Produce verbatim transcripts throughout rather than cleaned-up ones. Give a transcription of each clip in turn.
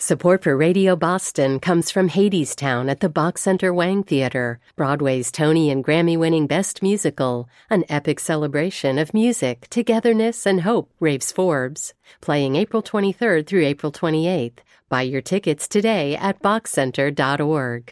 Support for Radio Boston comes from Hadestown at the Bach Center Wang Theater, Broadway's Tony and Grammy-winning Best Musical, an epic celebration of music, togetherness, and hope, raves Forbes. Playing April twenty-third through April twenty-eighth. Buy your tickets today at bach center dot org.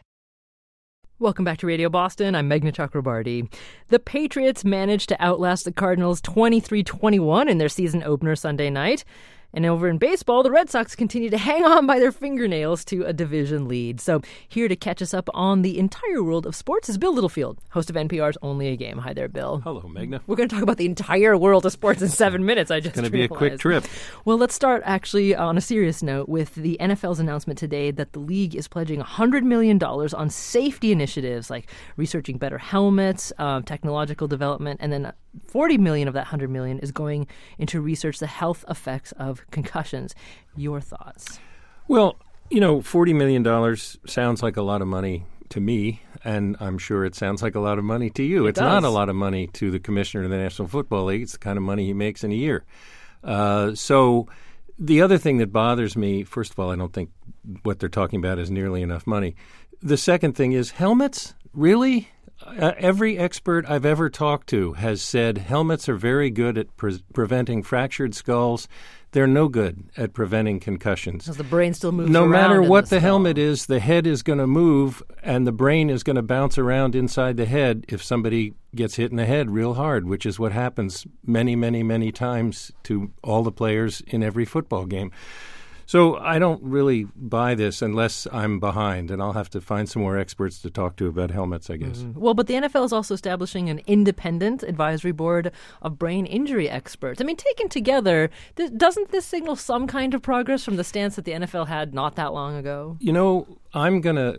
Welcome back to Radio Boston. I'm Meghna Chakrabarti. The Patriots managed to outlast the Cardinals twenty-three twenty-one in their season opener Sunday night. And over in baseball, the Red Sox continue to hang on by their fingernails to a division lead. So here to catch us up on the entire world of sports is Bill Littlefield, host of N P R's Only a Game. Hi there, Bill. Hello, Meghna. We're going to talk about the entire world of sports in seven minutes. I just It's going to be a quick trip. Well, let's start actually on a serious note with the N F L's announcement today that the league is pledging one hundred million dollars on safety initiatives like researching better helmets, um, technological development, and then forty million dollars of that one hundred million dollars is going into research the health effects of concussions. Your thoughts? Well, you know, forty million dollars sounds like a lot of money to me, and I'm sure it sounds like a lot of money to you. It it's does. Not a lot of money to the commissioner of the National Football League. It's the kind of money he makes in a year. Uh, so the other thing that bothers me, first of all, I don't think what they're talking about is nearly enough money. The second thing is helmets? Really? Uh, every expert I've ever talked to has said helmets are very good at pre- preventing fractured skulls. They're no good at preventing concussions. Because the brain still moves no around. No matter in what the, the helmet is, the head is going to move and the brain is going to bounce around inside the head if somebody gets hit in the head real hard, which is what happens many, many, many times to all the players in every football game. So I don't really buy this unless I'm behind, and I'll have to find some more experts to talk to about helmets, I guess. Mm-hmm. Well, but the N F L is also establishing an independent advisory board of brain injury experts. I mean, taken together, th- doesn't this signal some kind of progress from the stance that the N F L had not that long ago? You know, I'm going to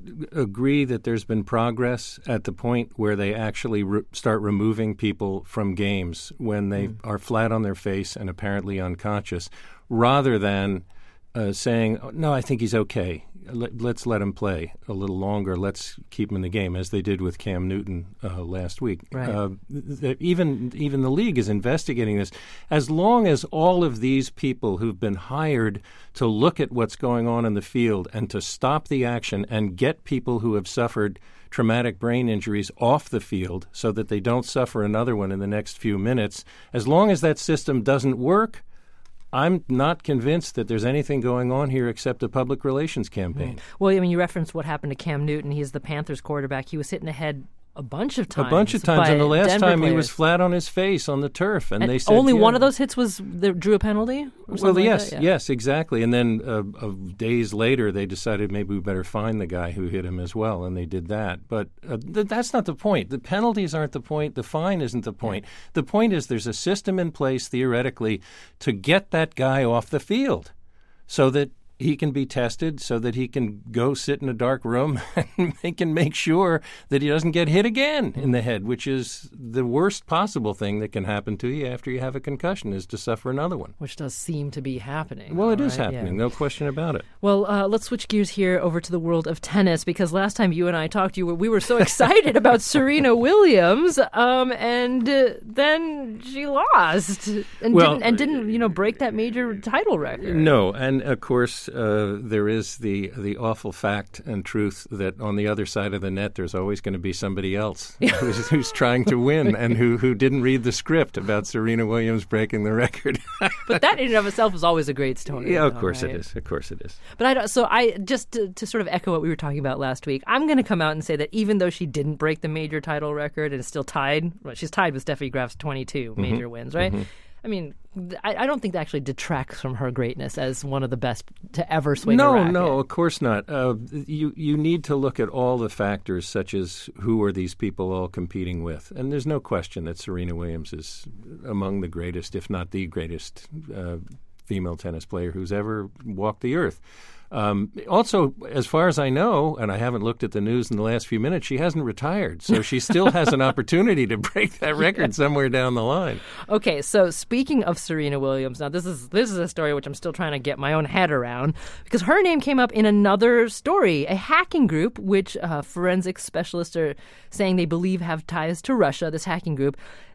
agree that there's been progress at the point where they actually re- start removing people from games when they mm. are flat on their face and apparently unconscious, rather than uh, saying, oh, no, I think he's okay. Let, let's let him play a little longer. Let's keep him in the game, as they did with Cam Newton uh, last week. Right. Uh, th- th- even even the league is investigating this. As long as all of these people who've been hired to look at what's going on in the field and to stop the action and get people who have suffered traumatic brain injuries off the field so that they don't suffer another one in the next few minutes, as long as that system doesn't work, I'm not convinced that there's anything going on here except a public relations campaign. Mm. Well, I mean, you referenced what happened to Cam Newton. He's the Panthers quarterback. He was hit in the head a bunch of times. A bunch of times, and the last Denver time players. He was flat on his face on the turf, and, and they said only yeah. one of those hits was that drew a penalty. Or well, like yes, that? Yeah. yes, exactly. And then uh, uh, days later, they decided maybe we better find the guy who hit him as well, and they did that. But uh, th- that's not the point. The penalties aren't the point. The fine isn't the point. Yeah. The point is there's a system in place theoretically to get that guy off the field, so that he can be tested, so that he can go sit in a dark room and they can make sure that he doesn't get hit again in the head, which is the worst possible thing that can happen to you after you have a concussion, is to suffer another one. Which does seem to be happening. Well, it right? is happening. Yeah. No question about it. Well, uh, let's switch gears here over to the world of tennis, because last time you and I talked, you were, we were so excited about Serena Williams, um, and uh, then she lost and, well, didn't, and didn't, you know, break that major title record. No, and of course, Uh, there is the the awful fact and truth that on the other side of the net, there's always going to be somebody else who's, who's trying to win and who, who didn't read the script about Serena Williams breaking the record. But that in and of itself is always a great story. Yeah, of though, course right? it is. Of course it is. But I don't, so I just to, to sort of echo what we were talking about last week, I'm going to come out and say that even though she didn't break the major title record and is still tied, well, she's tied with Steffi Graf's twenty-two mm-hmm. major wins, right? Mm-hmm. I mean, I, I don't think that actually detracts from her greatness as one of the best to ever swing no, a racket. No, of course not. Uh, you you need to look at all the factors, such as who are these people all competing with. And there's no question that Serena Williams is among the greatest, if not the greatest, uh, female tennis player who's ever walked the earth. Um, also, as far as I know, and I haven't looked at the news in the last few minutes, she hasn't retired. So she still has an opportunity to break that record somewhere down the line. Okay, so speaking of Serena Williams, now this is this is a story which I'm still trying to get my own head around, because her name came up in another story, a hacking group, which uh, forensic specialists are saying they believe have ties to Russia, this hacking group.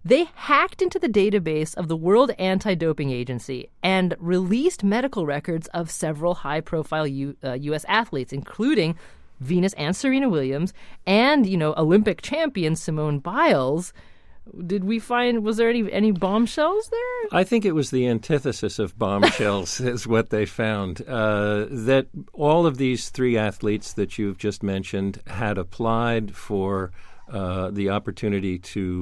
They hacked into the database of the World Anti-Doping Agency and released medical records of several high-profile U, uh, U S athletes, including Venus and Serena Williams and, you know, Olympic champion Simone Biles. Did we find, was there any any bombshells there? I think it was the antithesis of bombshells is what they found. Uh, that all of these three athletes that you've just mentioned had applied for uh, the opportunity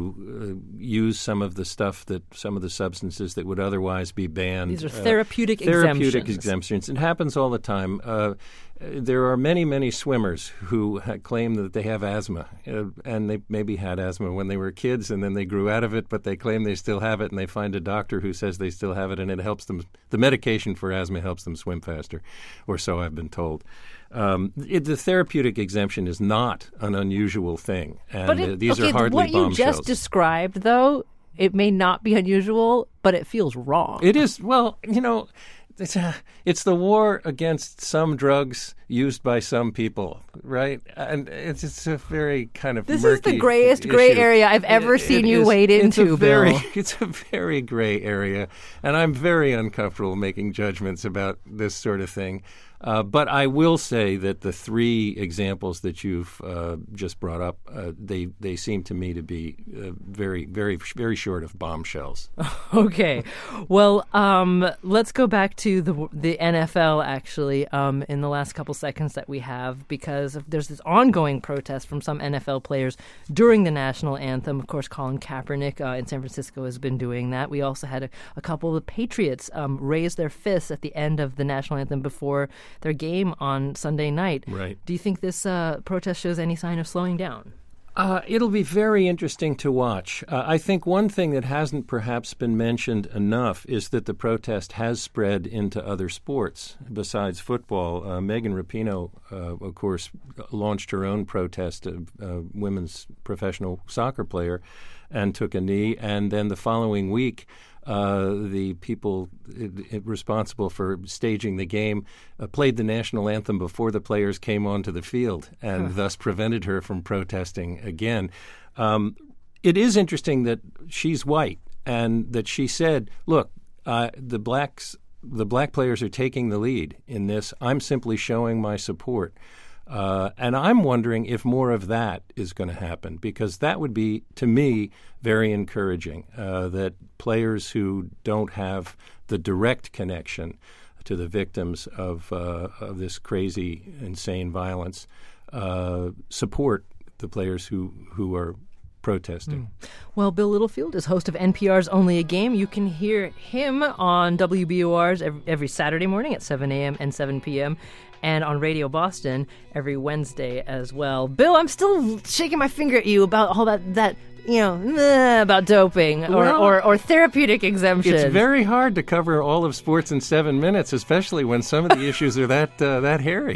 to uh, use some of the stuff that, some of the substances that would otherwise be banned. These are therapeutic uh, therapeutic exemptions. exemptions. It happens all the time. Uh, There are many, many swimmers who ha- claim that they have asthma, uh, and they maybe had asthma when they were kids, and then they grew out of it, but they claim they still have it, and they find a doctor who says they still have it, and it helps them. The medication for asthma helps them swim faster, or so I've been told. Um, it, the therapeutic exemption is not an unusual thing, and but it, uh, these okay, are hardly what bombshells. you just described, though, it may not be unusual, but it feels wrong. It is. Well, you know, It's, uh, it's the war against some drugs used by some people, right? And it's, it's a very kind of This murky is the grayest gray issue. area I've ever It- seen it you is- wade it's into, a very, Bill. It's a very gray area, and I'm very uncomfortable making judgments about this sort of thing. Uh, but I will say that the three examples that you've uh, just brought up, uh, they they seem to me to be uh, very, very, very short of bombshells. Okay. Well, um, let's go back to the the N F L, actually, um, in the last couple seconds that we have, because there's this ongoing protest from some N F L players during the national anthem. Of course, Colin Kaepernick uh, in San Francisco has been doing that. We also had a, a couple of the Patriots um, raise their fists at the end of the national anthem before their game on Sunday night. Right. Do you think this uh, protest shows any sign of slowing down? Uh, it'll be very interesting to watch. Uh, I think one thing that hasn't perhaps been mentioned enough is that the protest has spread into other sports besides football. Uh, Megan Rapinoe, uh, of course, launched her own protest, a, a women's professional soccer player, and took a knee. And then the following week, Uh, the people it, it responsible for staging the game uh, played the national anthem before the players came onto the field, and huh. thus prevented her from protesting again. Um, it is interesting that she's white, and that she said, look, uh, the blacks, the black players are taking the lead in this. I'm simply showing my support. Uh, and I'm wondering if more of that is going to happen, because that would be, to me, very encouraging, uh, that players who don't have the direct connection to the victims of, uh, of this crazy, insane violence uh, support the players who, who are protesting. Mm. Well, Bill Littlefield is host of N P R's Only a Game. You can hear him on W B O R's every, every Saturday morning at seven a.m. and seven p.m. and on Radio Boston every Wednesday as well. Bill, I'm still shaking my finger at you about all that, that you know, meh, about doping or, well, or, or therapeutic exemptions. It's very hard to cover all of sports in seven minutes, especially when some of the issues are that uh, that hairy.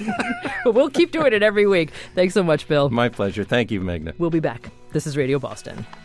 But we'll keep doing it every week. Thanks so much, Bill. My pleasure. Thank you, Meghna. We'll be back. This is Radio Boston.